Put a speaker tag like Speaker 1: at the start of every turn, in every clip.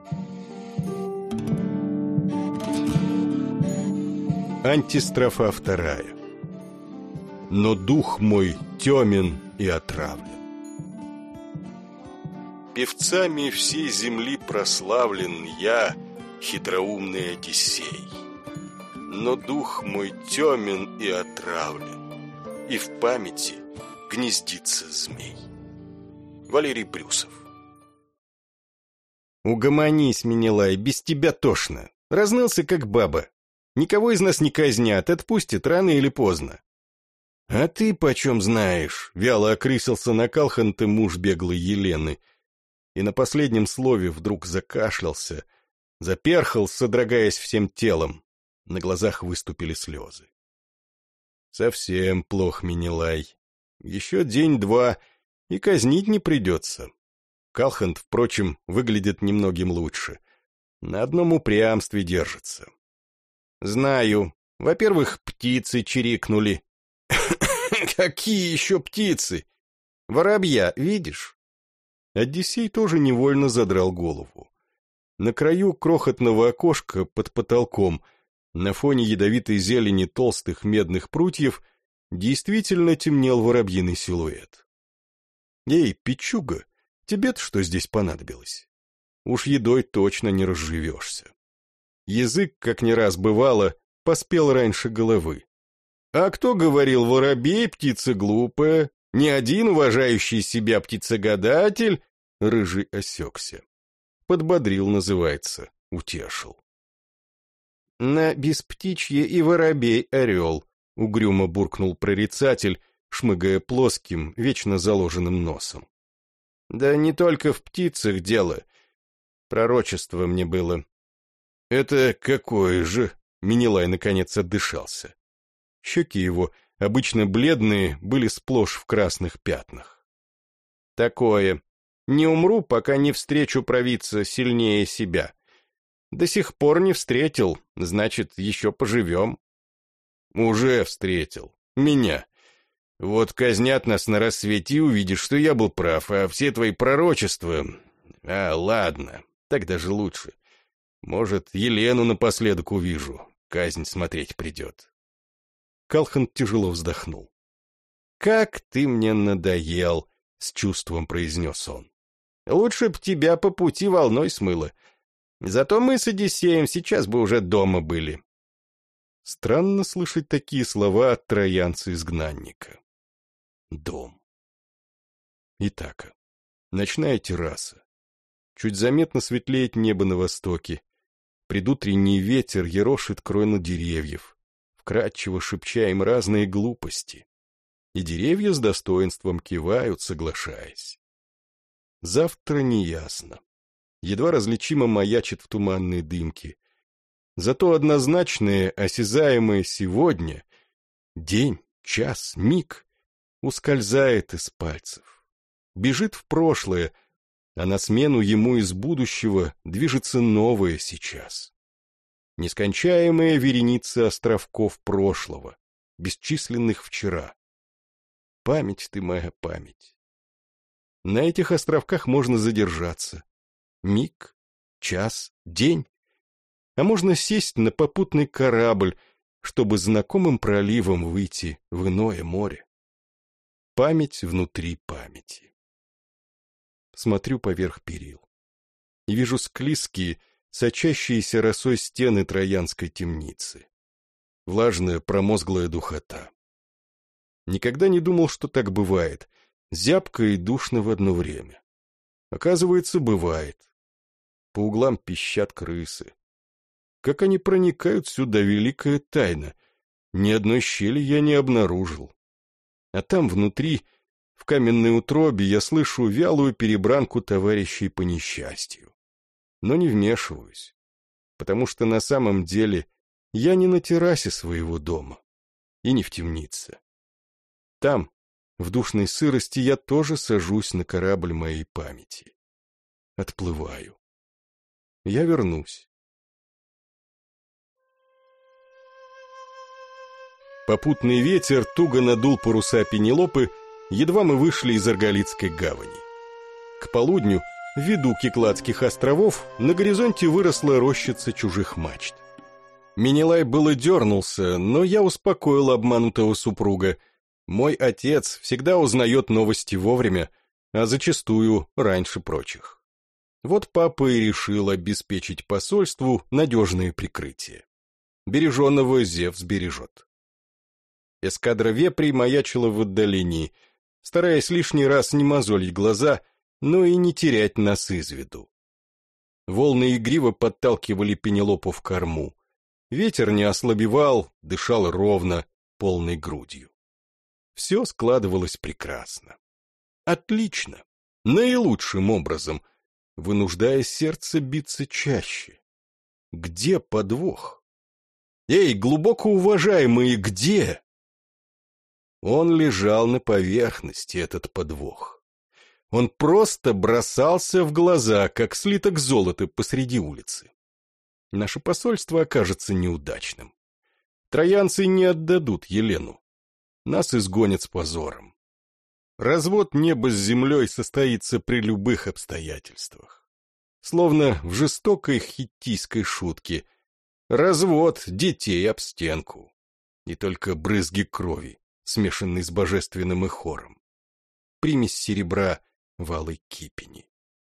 Speaker 1: Антистрофа вторая. Но дух мой темен и отравлен. Певцами всей земли прославлен я, хитроумный Одиссей. Но дух мой темен и отравлен, и в памяти гнездится змей. Валерий Брюсов.
Speaker 2: Угомонись, Менелай, без тебя тошно. Разнылся, как баба. Никого из нас не казнят, отпустят рано или поздно.
Speaker 1: А ты почем знаешь? Вяло окрысился на Калханте муж беглой Елены. И на последнем слове вдруг закашлялся, заперхал, содрогаясь всем телом. На глазах выступили слезы. Совсем плох, Менелай. Еще день-два, и казнить не придется. Калхант, впрочем, выглядит немногим лучше. На одном упрямстве держится.
Speaker 2: Знаю. Во-первых, птицы чирикнули.
Speaker 1: Какие еще птицы?
Speaker 2: Воробья, видишь?
Speaker 1: Одиссей тоже невольно задрал голову. На краю крохотного окошка под потолком, на фоне ядовитой зелени толстых медных прутьев, действительно темнел воробьиный силуэт. Эй, Пичуга, тебе-то что здесь понадобилось? Уж едой точно не разживешься. Язык, как не раз бывало, поспел раньше головы. А кто говорил, воробей, птица глупая, ни один уважающий себя птицегадатель? Рыжий осекся. Подбодрил, называется, утешил.
Speaker 2: На бесптичье и воробей орел, угрюмо буркнул прорицатель, шмыгая плоским, вечно заложенным носом. Да не только в птицах дело. Пророчество мне было.
Speaker 1: Это какое же? Менелай наконец отдышался. Щеки его, обычно бледные, были сплошь в красных пятнах.
Speaker 2: Такое. Не умру, пока не встречу провидца сильнее себя. До сих пор не встретил, значит, еще поживем.
Speaker 1: Уже встретил. Меня. Вот казнят нас на рассвете и увидишь, что я был прав, а все твои пророчества... ладно, так даже лучше. Может, Елену напоследок увижу, казнь смотреть придет. Калхант тяжело вздохнул.
Speaker 2: «Как ты мне надоел!» — с чувством произнес он. «Лучше б тебя по пути волной смыло. Зато мы с Одиссеем сейчас бы уже дома были».
Speaker 1: Странно слышать такие слова от троянца-изгнанника. Дом. Итака. Ночная терраса. Чуть заметно светлеет небо на востоке. Предутренний ветер ерошит кроны деревьев, вкрадчиво шепча им разные глупости. И деревья с достоинством кивают, соглашаясь. Завтра неясно. Едва различимо маячит в туманной дымке. Зато однозначное, осязаемое сегодня, день, час, миг, ускользает из пальцев. Бежит в прошлое, а на смену ему из будущего движется новое сейчас. Нескончаемая вереница островков прошлого, бесчисленных вчера. Память ты моя, память. На этих островках можно задержаться. Миг, час, день. А можно сесть на попутный корабль, чтобы знакомым проливом выйти в иное море. Память внутри памяти. Смотрю поверх перил и вижу склизкие, сочащиеся росой стены троянской темницы. Влажная промозглая духота. Никогда не думал, что так бывает, зябко и душно в одно время. Оказывается, бывает. По углам пищат крысы. Как они проникают сюда, великая тайна. Ни одной щели я не обнаружил. А там внутри, в каменной утробе, я слышу вялую перебранку товарищей по несчастью. Но не вмешиваюсь, потому что на самом деле я не на террасе своего дома и не в темнице. Там, в душной сырости, я тоже сажусь на корабль моей памяти. Отплываю. Я вернусь. Попутный ветер туго надул паруса Пенелопы, едва мы вышли из Арголитской гавани. К полудню, В виду Кикладских островов на горизонте выросла рощица чужих мачт. Менелай было дернулся, но я успокоил обманутого супруга. Мой отец всегда узнает новости вовремя, а зачастую раньше прочих. Вот папа и решил обеспечить посольству надежное прикрытие. Береженного Зевс бережет. Эскадра вепрей маячила в отдалении, стараясь лишний раз не мозолить глаза, но и не терять нас из виду. Волны игриво подталкивали Пенелопу в корму. Ветер не ослабевал, дышал ровно, полной грудью. Все складывалось прекрасно. Отлично, наилучшим образом, вынуждая сердце биться чаще. Где подвох? Эй, глубоко уважаемые, где? Он лежал на поверхности, этот подвох. Он просто бросался в глаза, как слиток золота посреди улицы. Наше посольство окажется неудачным. Троянцы не отдадут Елену. Нас изгонят с позором. Развод неба с землей состоится при любых обстоятельствах. Словно в жестокой хиттийской шутке. Развод детей об стенку. И только брызги крови, смешанные с божественным эхором. Примесь серебра в алой кипени.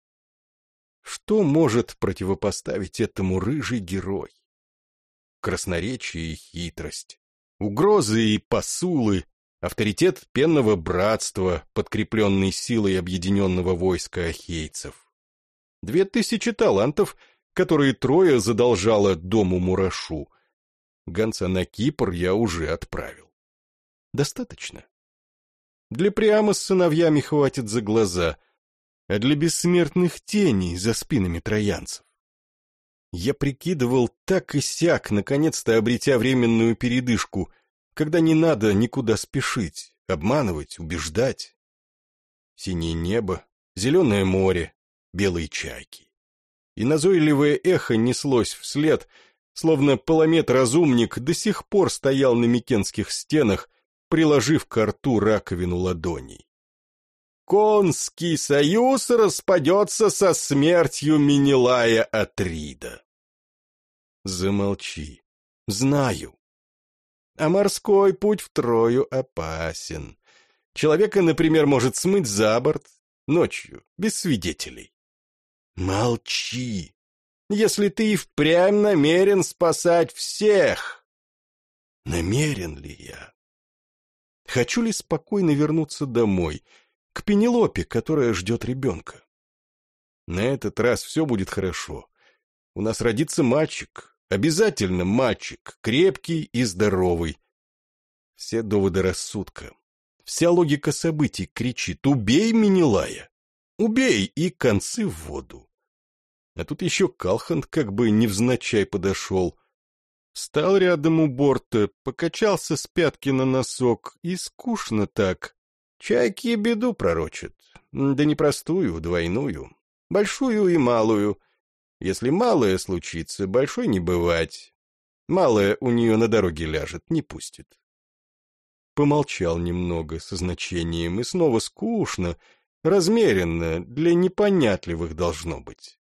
Speaker 1: Что может противопоставить этому рыжий герой? Красноречие и хитрость, угрозы и посулы, авторитет пенного братства, подкрепленный силой объединенного войска ахейцев. 2000 талантов, которые Троя задолжала дому Мурашу. Гонца на Кипр я уже отправил. Достаточно. Для Приама с сыновьями хватит за глаза, а для бессмертных теней за спинами троянцев. Я прикидывал так и сяк, наконец-то обретя временную передышку, когда не надо никуда спешить, обманывать, убеждать. Синее небо, зеленое море, белые чайки. И назойливое эхо неслось вслед, словно Паламет-разумник до сих пор стоял на микенских стенах, приложив ко рту раковину ладоней. Конский союз распадется со смертью Менелая Атрида. Замолчи. Знаю. А морской путь в Трою опасен. Человека, например, может смыть за борт ночью, без свидетелей. Молчи. Если ты и впрямь намерен спасать всех. Намерен ли я? Хочу ли спокойно вернуться домой, к Пенелопе, которая ждет ребенка? На этот раз все будет хорошо. У нас родится мальчик, обязательно мальчик, крепкий и здоровый. Все доводы рассудка, вся логика событий кричит: убей Менелая, убей, и концы в воду. А тут еще Калхант как бы невзначай подошел. Встал рядом у борта, покачался с пятки на носок, и скучно так. Чайки беду пророчат, да не простую, двойную, большую и малую. Если малая случится, большой не бывать. Малая у нее на дороге ляжет, не пустит. Помолчал немного со значением, и снова скучно, размеренно, для непонятливых должно быть.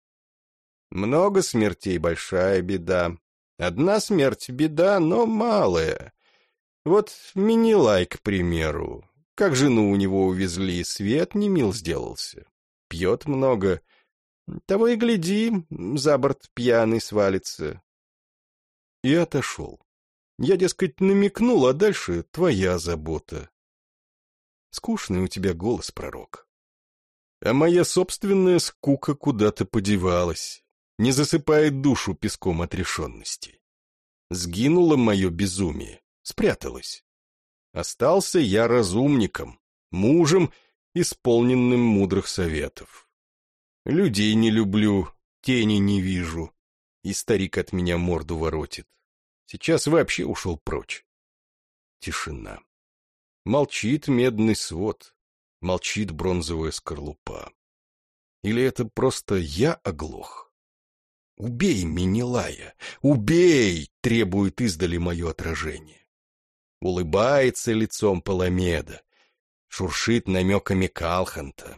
Speaker 1: Много смертей — большая беда. Одна смерть — беда, но малая. Вот Менелай, к примеру. Как жену у него увезли, свет не мил сделался. Пьет много. Того и гляди, за борт пьяный свалится. И отошел. Я, дескать, намекнул, а дальше твоя забота. Скучный у тебя голос, пророк. А моя собственная скука куда-то подевалась, не засыпает душу песком отрешенности. Сгинуло мое безумие, спряталось. Остался я разумником, мужем, исполненным мудрых советов. Людей не люблю, тени не вижу, и старик от меня морду воротит. Сейчас вообще ушел прочь. Тишина. Молчит медный свод, молчит бронзовая скорлупа. Или это просто я оглох? «Убей Менелая! Убей!» — требует издали мое отражение. Улыбается лицом Паламеда, шуршит намеками Калханта.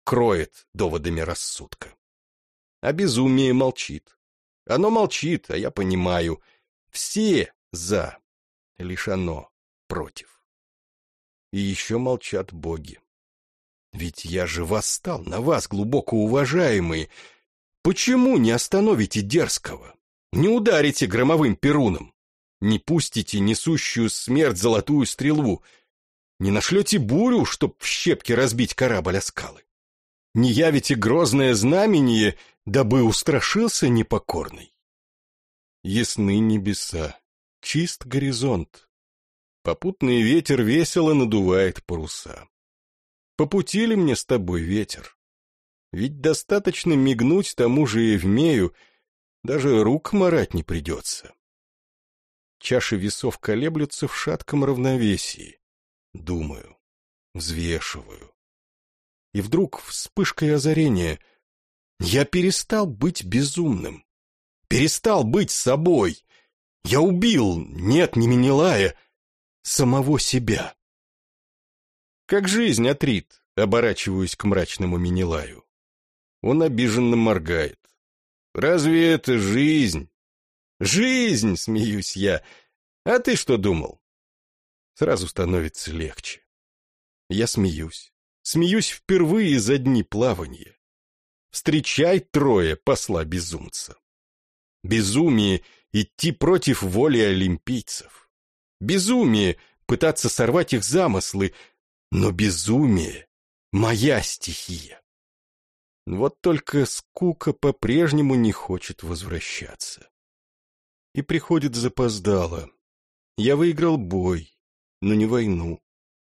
Speaker 1: кроет доводами рассудка. А безумие молчит. Оно молчит, а я понимаю. Все за, лишь оно против. И еще молчат боги. Ведь я же восстал на вас, глубоко уважаемые. Почему не остановите дерзкого? Не ударите громовым перуном? Не пустите несущую смерть золотую стрелу? Не нашлете бурю, чтоб в щепки разбить корабль о скалы? Не явите грозное знамение, дабы устрашился непокорный? Ясны небеса, чист горизонт. Попутный ветер весело надувает паруса. По пути ли мне с тобой, ветер? Ведь достаточно мигнуть тому же Евмею, даже рук марать не придется. Чаши весов колеблются в шатком равновесии. Думаю, взвешиваю. И вдруг вспышкой озарения я перестал быть безумным. Перестал быть собой. Я убил, нет, не Менелая, самого себя. Как жизнь, Атрит, оборачиваюсь к мрачному Менелаю. Он обиженно моргает. Разве это жизнь? Жизнь, смеюсь я. А ты что думал? Сразу становится легче. Я смеюсь. Смеюсь впервые за дни плавания. Встречай, Троя, посла безумца. Безумие — идти против воли олимпийцев. Безумие — пытаться сорвать их замыслы, но безумие — моя стихия. Вот только скука по-прежнему не хочет возвращаться. И приходит запоздало. Я выиграл бой, но не войну.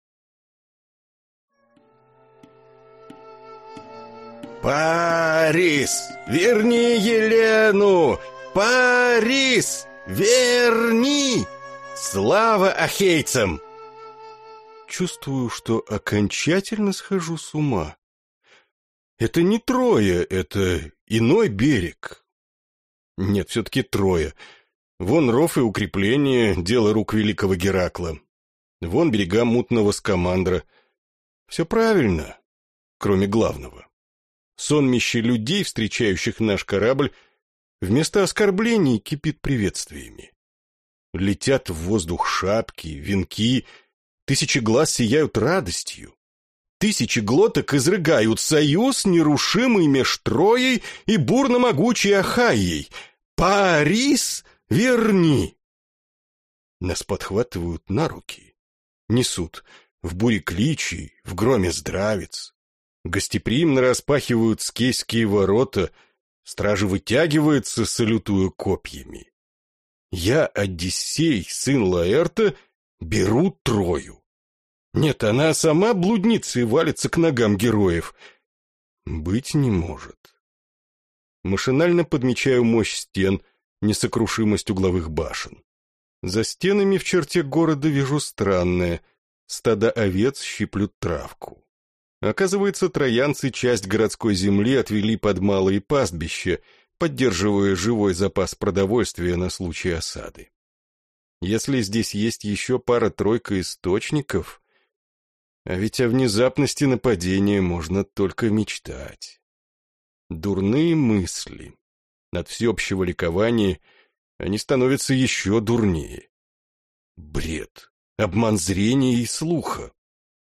Speaker 1: «Парис, верни Елену! Парис, верни! Слава ахейцам!» Чувствую, что окончательно схожу с ума. Это не Троя, это иной берег. Нет, все-таки Троя. Вон ров и укрепления, дело рук великого Геракла. Вон берега мутного Скамандра. Все правильно, кроме главного. Сонмище людей, встречающих наш корабль, вместо оскорблений кипит приветствиями. Летят в воздух шапки, венки, тысячи глаз сияют радостью. Тысячи глоток изрыгают союз, нерушимый меж Троей и бурно-могучей Ахайей. Парис, верни! Нас подхватывают на руки, несут в буре кличей, в громе здравиц. Гостеприимно распахивают скейские ворота, стражи вытягиваются, салютуя копьями. Я, Одиссей, сын Лаэрта, беру Трою. Нет, она сама блудница и валится к ногам героев. Быть не может. Машинально подмечаю мощь стен, несокрушимость угловых башен. За стенами в черте города вижу странное. Стада овец щиплют травку. Оказывается, троянцы часть городской земли отвели под малые пастбища, поддерживая живой запас продовольствия на случай осады. Если здесь есть еще пара-тройка источников, а ведь о внезапности нападения можно только мечтать. Дурные мысли. От всеобщего ликования они становятся еще дурнее. Бред, обман зрения и слуха.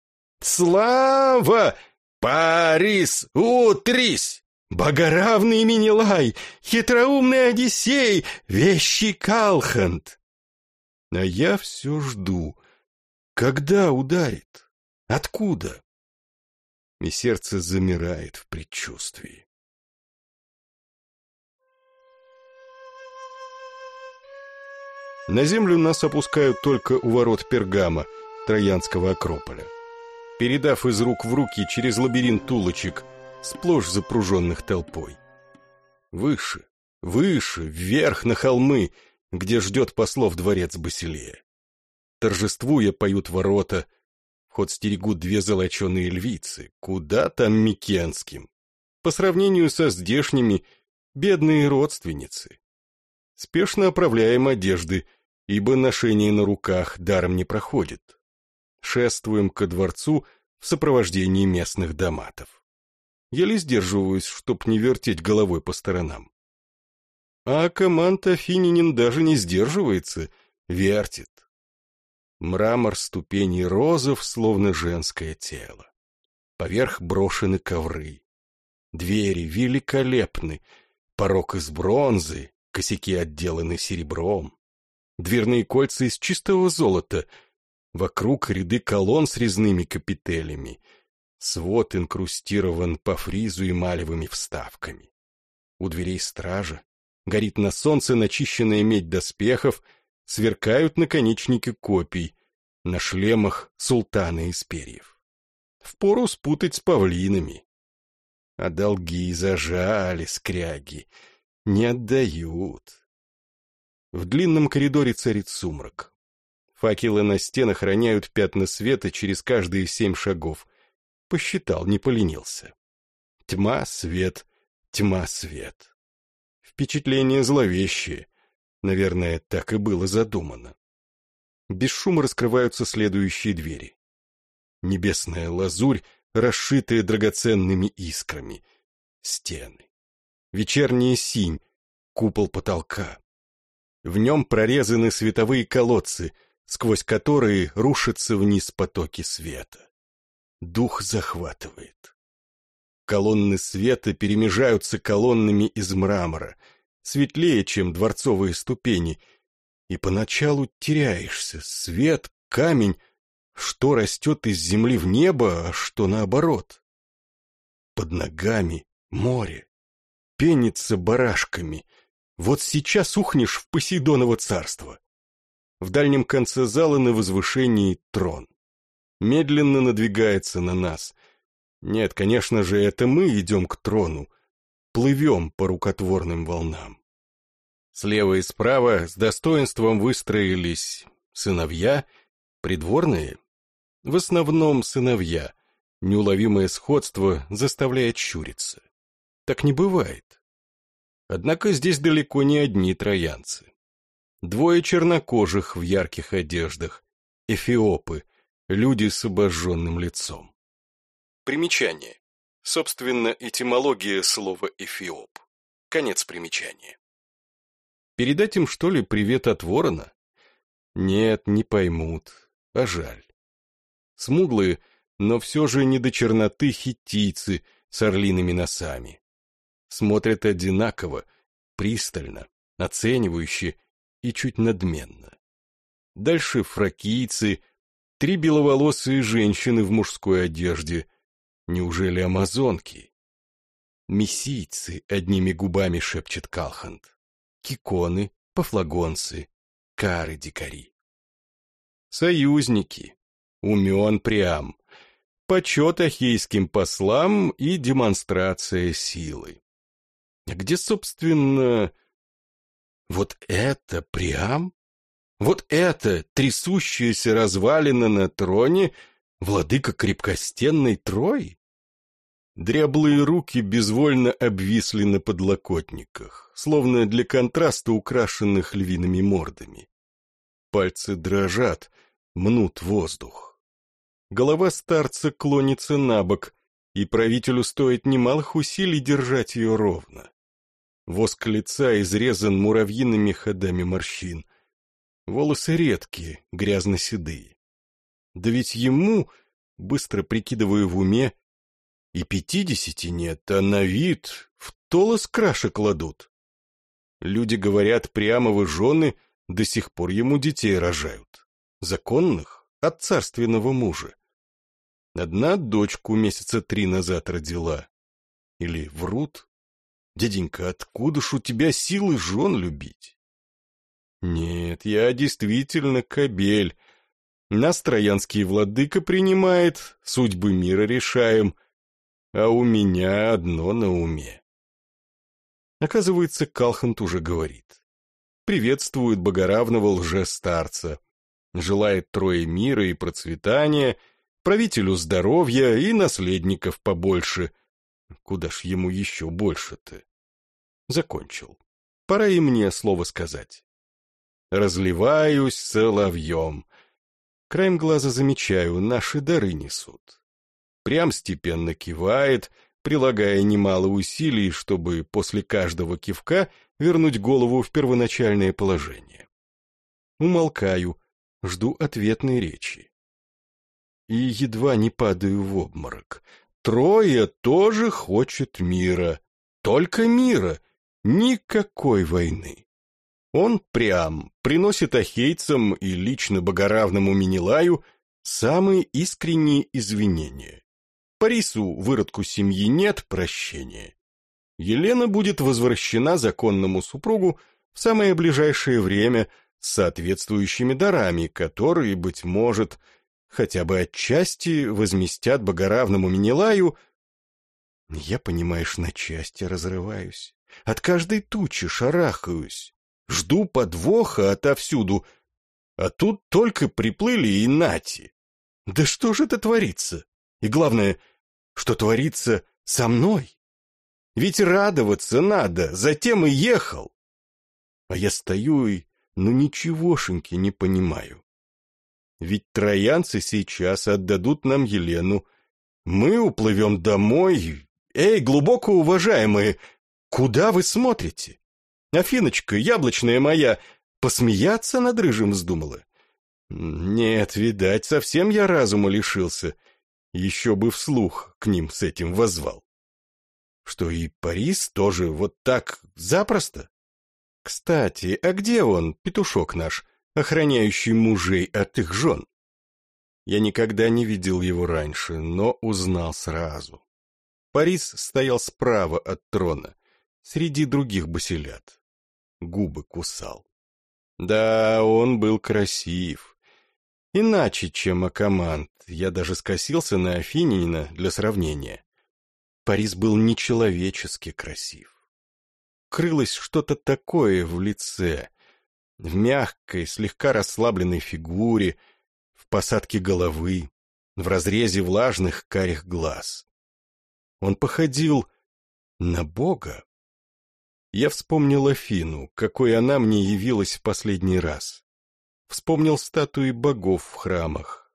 Speaker 1: Слава! Парис, утрись! Богоравный Менелай, хитроумный Одиссей, вещий Калхант! А я все жду. Когда ударит? Откуда? И сердце замирает в предчувствии. На землю нас опускают только у ворот Пергама, Троянского Акрополя, передав из рук в руки через лабиринт улочек, сплошь запруженных толпой. Выше, выше, вверх на холмы, где ждет послов дворец Басилея. Торжествуя, поют ворота, вход стерегут две золоченые львицы, куда там микенским. По сравнению со здешними, бедные родственницы. Спешно оправляем одежды, ибо ношение на руках даром не проходит. Шествуем ко дворцу в сопровождении местных доматов. Еле сдерживаюсь, чтоб не вертеть головой по сторонам. А команд Афининин даже не сдерживается, вертит. Мрамор ступеней розов, словно женское тело. Поверх брошены ковры. Двери великолепны, порог из бронзы, косяки отделаны серебром. Дверные кольца из чистого золота, вокруг ряды колонн с резными капителями. Свод инкрустирован по фризу эмалевыми вставками. У дверей стража горит на солнце начищенная медь доспехов, сверкают наконечники копий, на шлемах султаны из перьев. Впору спутать с павлинами. А долги зажали скряги, не отдают. В длинном коридоре царит сумрак. Факелы на стенах роняют пятна света через каждые 7 шагов. Посчитал, не поленился. Тьма, свет, тьма, свет. Впечатление зловещее. Наверное, так и было задумано. Без шума раскрываются следующие двери. Небесная лазурь, расшитая драгоценными искрами. Стены. Вечерняя синь, купол потолка. В нем прорезаны световые колодцы, сквозь которые рушатся вниз потоки света. Дух захватывает. Колонны света перемежаются колоннами из мрамора, светлее, чем дворцовые ступени, и поначалу теряешься. Свет, камень, что растет из земли в небо, а что наоборот. Под ногами море, пенится барашками. Вот сейчас ухнешь в Посейдоново царство. В дальнем конце зала на возвышении трон. Медленно надвигается на нас. Нет, конечно же, это мы идем к трону. Плывем по рукотворным волнам. Слева и справа с достоинством выстроились сыновья, придворные. В основном сыновья. Неуловимое сходство заставляет щуриться. Так не бывает. Однако здесь далеко не одни троянцы. 2 чернокожих в ярких одеждах, эфиопы, люди с обожженным лицом. Примечание. Собственно, этимология слова «эфиоп». Конец примечания. Передать им, что ли, привет от ворона? Нет, не поймут, а жаль. Смуглые, но все же не до черноты хиттийцы с орлиными носами. Смотрят одинаково, пристально, оценивающе и чуть надменно. Дальше фракийцы, 3 беловолосые женщины в мужской одежде. Неужели амазонки? Мессийцы, одними губами шепчет Калхант. Киконы, пафлагонцы, кары-дикари. Союзники, умен Приам, почет ахейским послам и демонстрация силы. А где, собственно, вот это Приам? Вот это трясущаяся развалина на троне, владыка крепкостенной Трои? Дряблые руки безвольно обвисли на подлокотниках, словно для контраста украшенных львиными мордами. Пальцы дрожат, мнут воздух. Голова старца клонится набок, и правителю стоит немалых усилий держать ее ровно. Воск лица изрезан муравьиными ходами морщин. Волосы редкие, грязно-седые. Да ведь ему, быстро прикидываю в уме, и 50 нет, а на вид в толос краше кладут. Люди говорят, Приамовы жены до сих пор ему детей рожают. Законных, от царственного мужа. Одна дочку месяца 3 назад родила. Или врут? Дяденька, откуда ж у тебя силы жен любить? Нет, я действительно кобель. Нас троянский владыка принимает, судьбы мира решаем, а у меня одно на уме. Оказывается, Калхант уже говорит. Приветствует богоравного лжестарца, желает Трое мира и процветания, правителю здоровья и наследников побольше. Куда ж ему еще больше-то? Закончил. Пора и мне слово сказать. Разливаюсь соловьем. Краем глаза замечаю, наши дары несут. Прям степенно кивает, прилагая немало усилий, чтобы после каждого кивка вернуть голову в первоначальное положение. Умолкаю, жду ответной речи. И едва не падаю в обморок. Троя тоже хочет мира. Только мира. Никакой войны. Он прям приносит ахейцам и лично богоравному Менелаю самые искренние извинения. Парису, выродку семьи, нет прощения. Елена будет возвращена законному супругу в самое ближайшее время с соответствующими дарами, которые, быть может, хотя бы отчасти возместят богоравному Менелаю. Я, понимаешь, на части разрываюсь, от каждой тучи шарахаюсь, жду подвоха отовсюду, а тут только приплыли и нати. Да что же это творится? И главное, что творится со мной? Ведь радоваться надо, затем и ехал. А я стою и, ничегошеньки не понимаю. Ведь троянцы сейчас отдадут нам Елену. Мы уплывем домой. Эй, глубоко уважаемые, куда вы смотрите? Афиночка, яблочная моя, посмеяться над рыжим вздумала? Нет, видать, совсем я разума лишился. Еще бы вслух к ним с этим воззвал. Что и Парис тоже вот так запросто? Кстати, а где он, петушок наш, охраняющий мужей от их жен? Я никогда не видел его раньше, но узнал сразу. Парис стоял справа от трона, среди других басилят. Губы кусал. Да, он был красив. Иначе, чем Акамант, я даже скосился на афинянина для сравнения. Парис был нечеловечески красив. Крылось что-то такое в лице, в мягкой, слегка расслабленной фигуре, в посадке головы, в разрезе влажных карих глаз. Он походил на Бога. Я вспомнил Афину, какой она мне явилась в последний раз. Вспомнил статуи богов в храмах.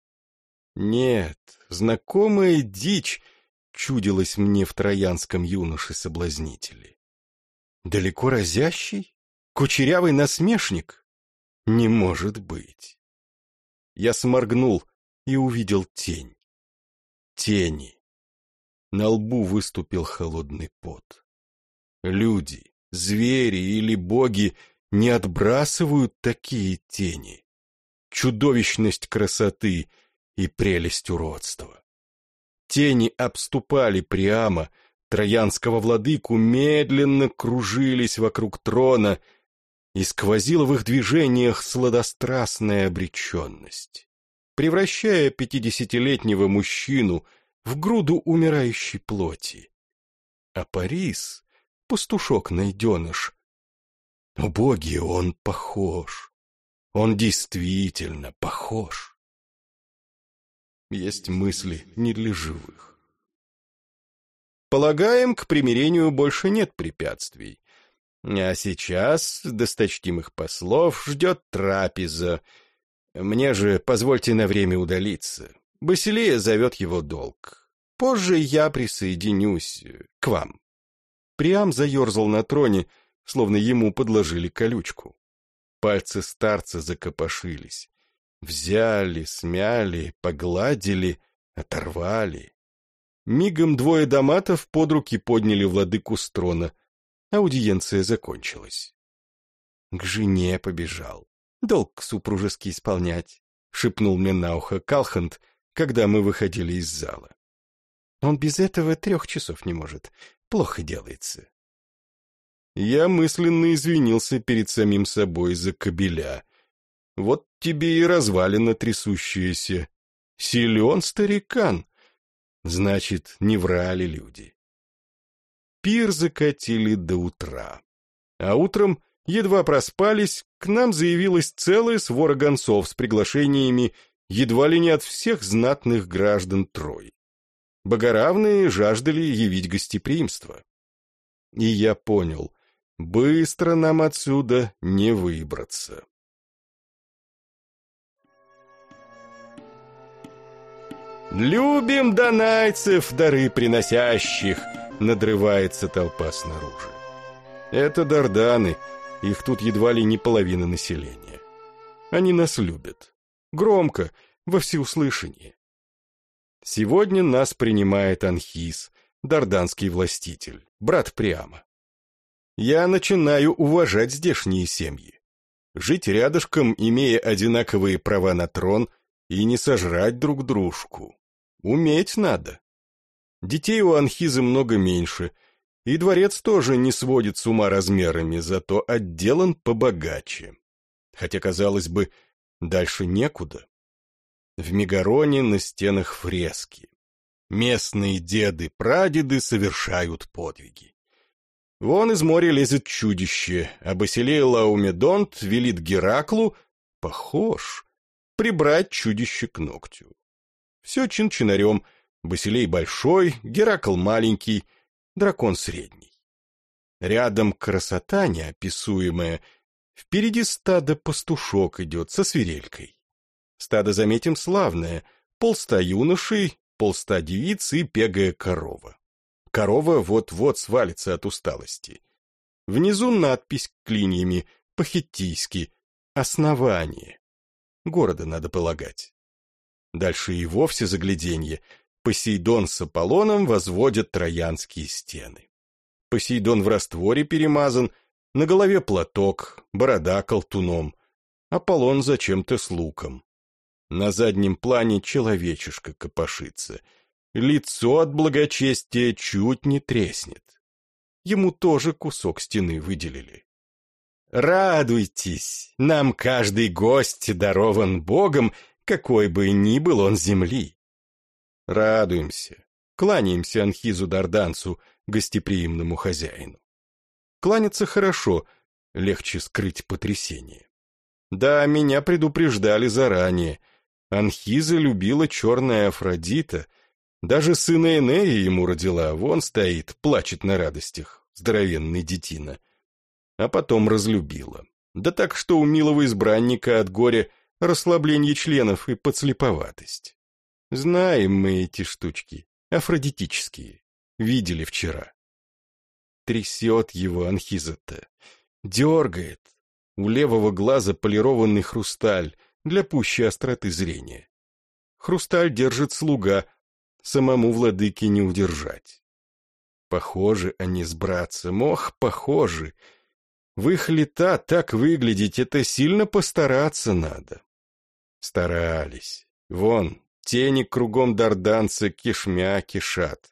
Speaker 1: Нет, знакомая дичь чудилась мне в троянском юноше-соблазнителе. Далеко разящий? Кучерявый насмешник? Не может быть. Я сморгнул и увидел тень. Тени. На лбу выступил холодный пот. Люди, звери или боги не отбрасывают такие тени. Чудовищность красоты и прелесть уродства. Тени обступали Приама, троянского владыку, медленно кружились вокруг трона, и сквозила в их движениях сладострастная обреченность, превращая 50-летнего мужчину в груду умирающей плоти. А Парис, пастушок-найденыш, о боги, он похож, он действительно похож. Есть мысли не для живых. Полагаем, к примирению больше нет препятствий. А сейчас досточтимых послов ждет трапеза. Мне же позвольте на время удалиться. Басилея зовет его долг. Позже я присоединюсь к вам. Приам заерзал на троне, словно ему подложили колючку. Пальцы старца закопошились. Взяли, смяли, погладили, оторвали. Мигом двое доматов под руки подняли владыку с трона. Аудиенция закончилась. К жене побежал. Долг супружеский исполнять, шепнул мне на ухо Калхант, когда мы выходили из зала. Он без этого 3 часов не может. Плохо делается. Я мысленно извинился перед самим собой за кобеля. Вот тебе и развалина трясущаяся. Силен старикан. Значит, не врали люди. Пир закатили до утра. А утром, едва проспались, к нам заявилась целая свора гонцов с приглашениями едва ли не от всех знатных граждан Трои. Богоравные жаждали явить гостеприимство. И я понял, быстро нам отсюда не выбраться. «Любим донайцев, дары приносящих!» — надрывается толпа снаружи. Это дарданы, их тут едва ли не половина населения. Они нас любят. Громко, во всеуслышание. Сегодня нас принимает Анхиз, дарданский властитель, брат Приама. Я начинаю уважать здешние семьи. Жить рядышком, имея одинаковые права на трон, и не сожрать друг дружку. Уметь надо. Детей у Анхиза много меньше, и дворец тоже не сводит с ума размерами, зато отделан побогаче. Хотя, казалось бы, дальше некуда. В Мегароне на стенах фрески. Местные деды-прадеды совершают подвиги. Вон из моря лезет чудище, а Басилей Лаомедонт велит Гераклу, похож, прибрать чудище к ногтю. Все чин-чинарем, Басилей большой, Геракл маленький, дракон средний. Рядом красота неописуемая, впереди стадо пастушок идет со свирелькой. Стадо, заметим, славное, полста юношей, полста девиц и пегая корова. Корова вот-вот свалится от усталости. Внизу надпись клиньями, по-хеттийски, «Основание». Города, надо полагать. Дальше и вовсе загляденье. Посейдон с Аполлоном возводят троянские стены. Посейдон в растворе перемазан, на голове платок, борода колтуном. Аполлон зачем-то с луком. На заднем плане человечишка копошится. Лицо от благочестия чуть не треснет. Ему тоже кусок стены выделили. Радуйтесь, нам каждый гость дарован Богом, какой бы ни был он земли. Радуемся, кланяемся Анхизу Дарданцу, гостеприимному хозяину. Кланяться хорошо, легче скрыть потрясение. Да, меня предупреждали заранее. Анхиза любила черная Афродита, даже сына Энея ему родила, вон стоит, плачет на радостях, здоровенный детина. А потом разлюбила. Да так, что у милого избранника от горя расслабление членов и подслеповатость. Знаем мы эти штучки, афродитические, видели вчера. Трясет его Анхиза-то, дергает. У левого глаза полированный хрусталь для пущей остроты зрения. Хрусталь держит слуга, самому владыке не удержать. Похожи они с братцем, ох, похожи. В их лета так выглядеть — это сильно постараться надо. Старались. Вон, тени кругом дарданца кишмя кишат.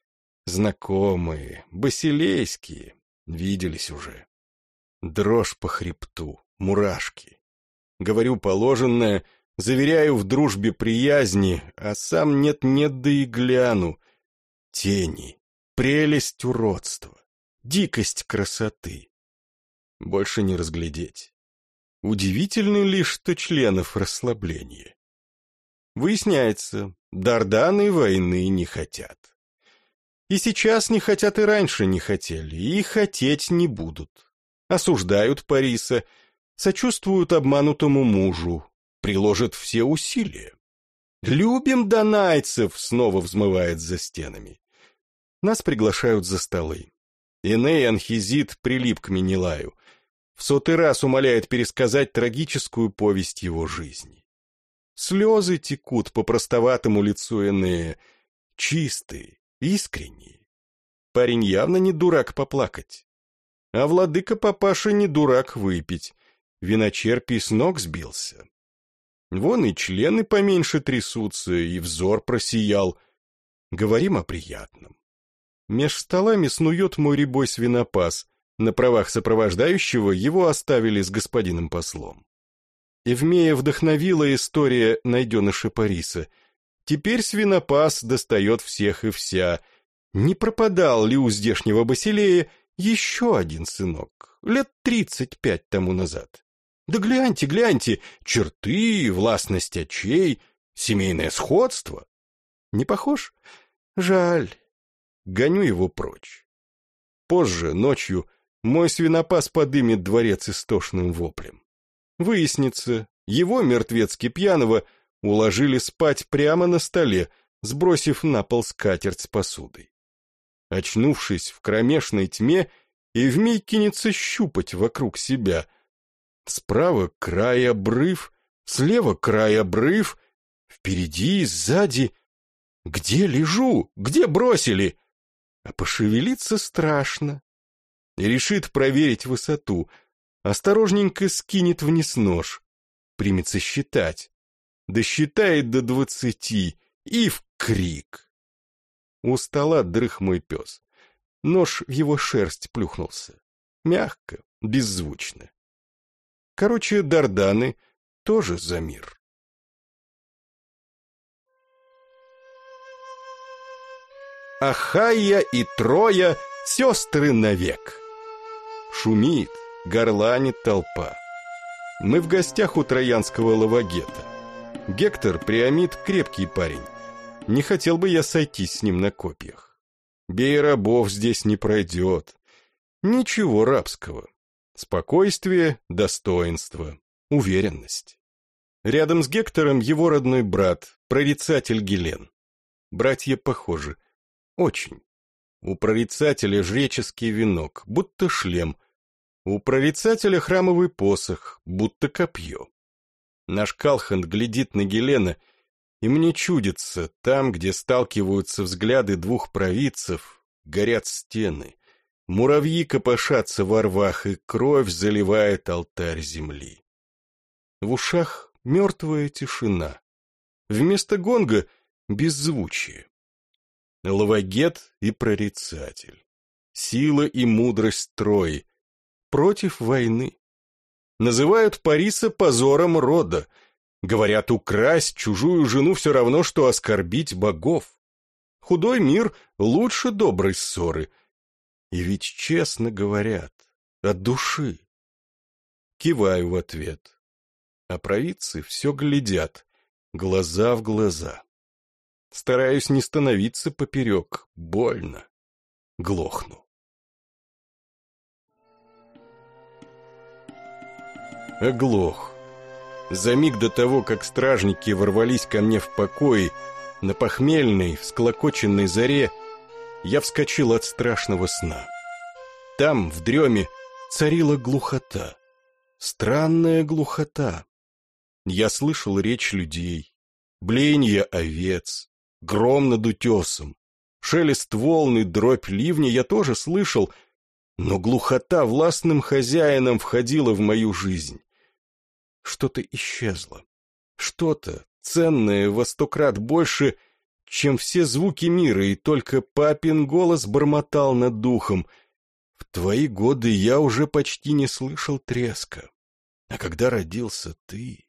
Speaker 1: Знакомые, басилейские, виделись уже. Дрожь по хребту, мурашки. Говорю положенное, заверяю в дружбе приязни, а сам нет-нет, да и гляну. Тени, прелесть уродства, дикость красоты. Больше не разглядеть. Удивительно лишь, что членов расслабления. Выясняется, дарданы войны не хотят. И сейчас не хотят, и раньше не хотели, и хотеть не будут. Осуждают Париса, сочувствуют обманутому мужу, приложат все усилия. «Любим донайцев!» — снова взмывает за стенами. Нас приглашают за столы. Эней Анхизит прилип к Менелаю. В 100-й раз умоляет пересказать трагическую повесть его жизни. Слезы текут по простоватому лицу Энея, чистые, искренние. Парень явно не дурак поплакать. А владыка-папаша не дурак выпить. Виночерпий с ног сбился. Вон и члены поменьше трясутся, и взор просиял. Говорим о приятном. Меж столами снует мой рябой свинопас. На правах сопровождающего его оставили с господином послом. Эвмея вдохновила история найденыша Париса. Теперь свинопас достает всех и вся. Не пропадал ли у здешнего Басилея еще один сынок, лет 35 тому назад? Да гляньте, гляньте, черты, властность очей, семейное сходство. Не похож? Жаль. Гоню его прочь. Позже, ночью, мой свинопас подымет дворец истошным воплем. Выяснится, его, мертвецки пьяного, уложили спать прямо на столе, сбросив на пол скатерть с посудой. Очнувшись в кромешной тьме, вмиг кинется щупать вокруг себя. Справа край обрыв, слева край обрыв, впереди, сзади. Где лежу? Где бросили? А пошевелиться страшно. И решит проверить высоту. Осторожненько скинет вниз нож. Примется считать. Досчитает до 20 и в крик. У стола дрых мой пес. Нож в его шерсть плюхнулся. Мягко, беззвучно. Короче, Дарданы тоже за мир. Ахайя и Троя — сестры навек. Шумит, горланит толпа. Мы в гостях у троянского Лавагета. Гектор Приамид крепкий парень. Не хотел бы я сойтись с ним на копьях. Бей рабов здесь не пройдет. Ничего рабского. Спокойствие, достоинство, уверенность. Рядом с Гектором его родной брат, прорицатель Гелен. Братья похожи. Очень. У прорицателя жреческий венок, будто шлем. У прорицателя храмовый посох, будто копье. Наш Калханд глядит на Гелена, и мне чудится, там, где сталкиваются взгляды двух провидцев, горят стены. Муравьи копошатся во рвах, и кровь заливает алтарь земли. В ушах мертвая тишина. Вместо гонга — беззвучие. Лавагет и прорицатель. Сила и мудрость Трои. Против войны. Называют Париса позором рода. Говорят, украсть чужую жену все равно, что оскорбить богов. Худой мир лучше доброй ссоры. И ведь честно говорят, от души. Киваю в ответ. А провидцы все глядят, глаза в глаза. Стараюсь не становиться поперек, больно. Глохну. Оглох. За миг до того, как стражники ворвались ко мне в покой, на похмельной, всклокоченной заре, я вскочил от страшного сна. Там, в дреме, царила глухота. Странная глухота. Я слышал речь людей, блеяние овец, гром над утесом, шелест волн и дробь ливня я тоже слышал, но глухота властным хозяином входила в мою жизнь. Что-то исчезло. Что-то, ценное во 100 крат больше, чем все звуки мира, и только папин голос бормотал над духом. В твои годы я уже почти не слышал треска. А когда родился ты...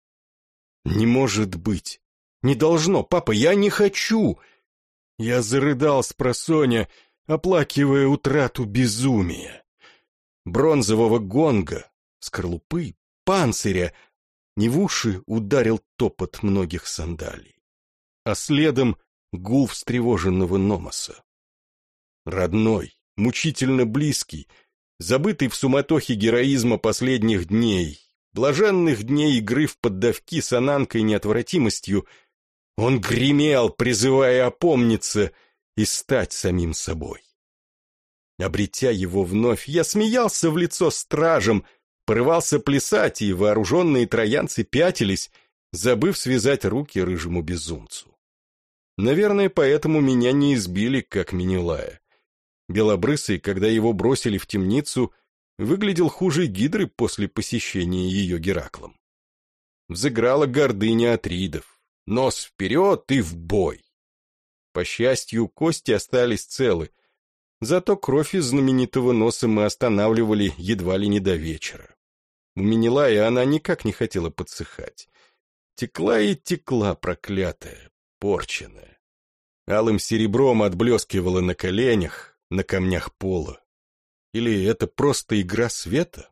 Speaker 1: Не может быть. Не должно, папа, я не хочу. Я зарыдал спросоня, оплакивая утрату безумия. Бронзового гонга, скорлупы, панциря, не в уши ударил топот многих сандалий, а следом гул встревоженного Номоса. Родной, мучительно близкий, забытый в суматохе героизма последних дней, блаженных дней игры в поддавки с Ананкой неотвратимостью, он гремел, призывая опомниться и стать самим собой. Обретя его вновь, я смеялся в лицо стражам, порывался плясать, и вооруженные троянцы пятились, забыв связать руки рыжему безумцу. Наверное, поэтому меня не избили, как Менелая. Белобрысый, когда его бросили в темницу, выглядел хуже Гидры после посещения ее Гераклом. Взыграла гордыня Атридов. Нос вперед и в бой. По счастью, кости остались целы, зато кровь из знаменитого носа мы останавливали едва ли не до вечера. У Менелаи она никак не хотела подсыхать. Текла и текла, проклятая, порченная. Алым серебром отблескивала на коленях, на камнях пола. Или это просто игра света?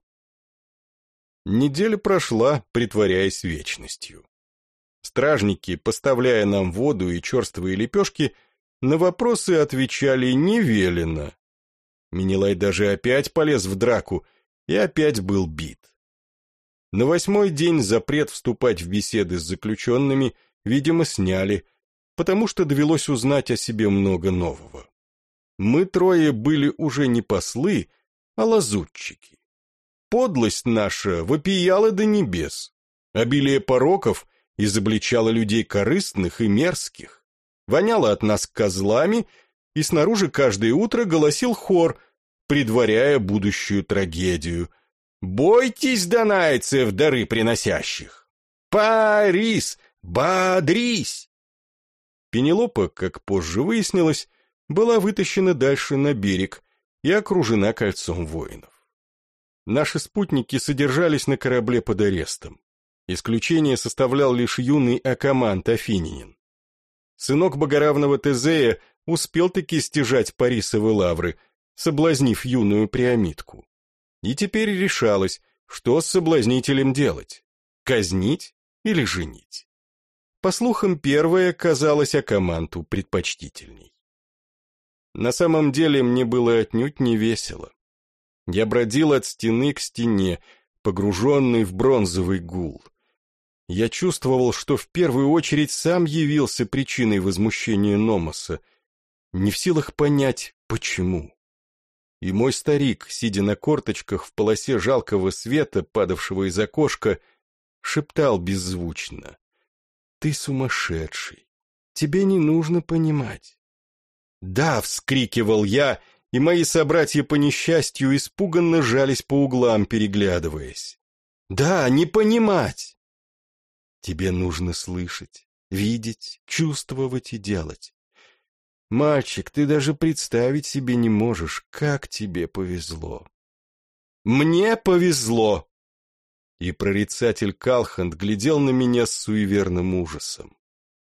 Speaker 1: Неделя прошла, притворяясь вечностью. Стражники, поставляя нам воду и черствые лепешки, на вопросы отвечали невелено. Менелай даже опять полез в драку и опять был бит. На 8-й день запрет вступать в беседы с заключенными, видимо, сняли, потому что довелось узнать о себе много нового. Мы трое были уже не послы, а лазутчики. Подлость наша вопияла до небес. Обилие пороков изобличало людей корыстных и мерзких. Воняло от нас козлами, и снаружи каждое утро голосил хор, предваряя будущую трагедию. «Бойтесь, донайцев, дары приносящих! Парис! Бодрись!» Пенелопа, как позже выяснилось, была вытащена дальше на берег и окружена кольцом воинов. Наши спутники содержались на корабле под арестом. Исключение составлял лишь юный Акамант Афининин. Сынок богоравного Тезея успел-таки стяжать Парисовы лавры, соблазнив юную Приамидку. И теперь решалось, что с соблазнителем делать — казнить или женить. По слухам, первое казалось Акаманту предпочтительней. На самом деле мне было отнюдь не весело. Я бродил от стены к стене, погруженный в бронзовый гул. Я чувствовал, что в первую очередь сам явился причиной возмущения Номоса, не в силах понять, почему. И мой старик, сидя на корточках в полосе жалкого света, падавшего из окошка, шептал беззвучно: «Ты сумасшедший, тебе не нужно понимать». «Да!» — вскрикивал я, и мои собратья по несчастью испуганно жались по углам, переглядываясь. «Да, не понимать!» «Тебе нужно слышать, видеть, чувствовать и делать. Мальчик, ты даже представить себе не можешь, как тебе повезло». «Мне повезло!» И прорицатель Калханд глядел на меня с суеверным ужасом.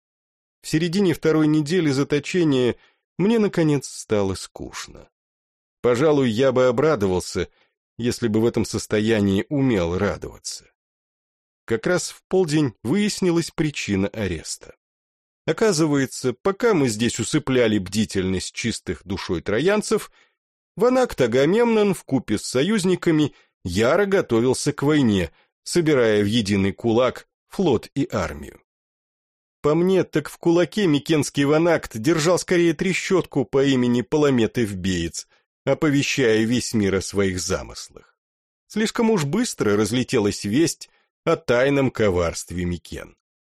Speaker 1: В середине второй недели заточения мне, наконец, стало скучно. Пожалуй, я бы обрадовался, если бы в этом состоянии умел радоваться. Как раз в полдень выяснилась причина ареста. Оказывается, пока мы здесь усыпляли бдительность чистых душой троянцев, Ванакт Агамемнон вкупе с союзниками яро готовился к войне, собирая в единый кулак флот и армию. По мне, так в кулаке микенский Ванакт держал скорее трещотку по имени Паламет Эвбеец, оповещая весь мир о своих замыслах. Слишком уж быстро разлетелась весть о тайном коварстве Микен.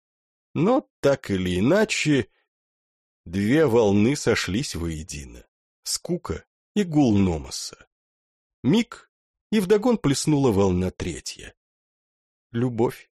Speaker 1: Но так или иначе, две волны сошлись воедино — скука и гул Номоса. Миг, и вдогон плеснула волна третья — любовь.